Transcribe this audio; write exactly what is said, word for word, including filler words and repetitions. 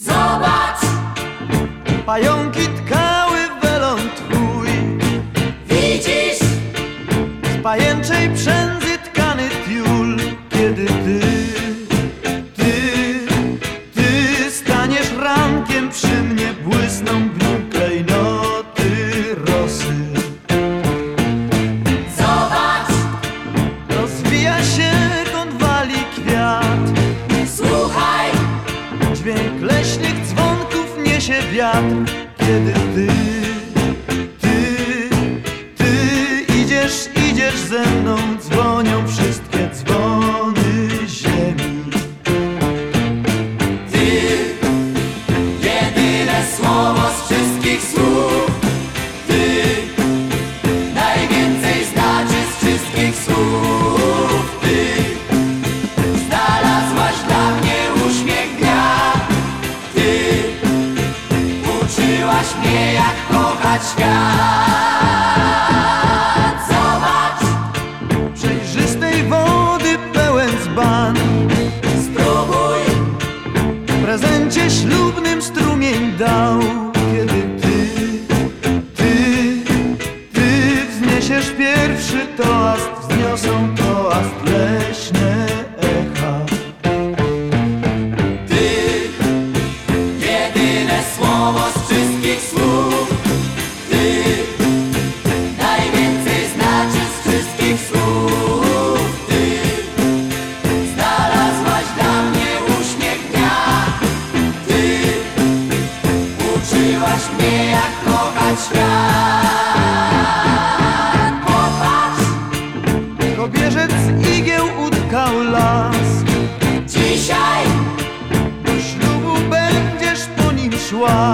Zobacz, pająki tkały welon twój. widzisz, Z pajęczej przędzy tkany tiul. Kiedy ty, ty, ty staniesz rankiem przy mnie, błysną w nim klejnoty rosy. zobacz, Rozwija się konwali kwiat, słuchaj, dźwięk leśnych dzwonków niesie wiatr. Kiedy ty, ty, ty idziesz, idziesz ze mną, dzwonią wszystkie dzwony ziemi. ty, jedyne słowo z wszystkich słów. Ty, najwięcej znaczy z wszystkich słów. Ty, znalazłaś dla mnie uśmiech dnia. Ty, uczyłaś mnie jak kochać świat. Zobacz, Przejrzystej wody pełen dzban, spróbuj, w prezencie ślubnym strumień dał. Kiedy ty, ty, ty wzniesiesz pierwszy toast, wzniosą toast leśne echa. ty, jedyne słowo z wszystkich słów. Ty, najwięcej znaczy z wszystkich słów. Ty, znalazłaś dla mnie uśmiech dnia. Ty, uczyłaś mnie jak kochać świat. Popatrz, Kobierzec z igieł utkał las, dzisiaj do ślubu będziesz po nim szła.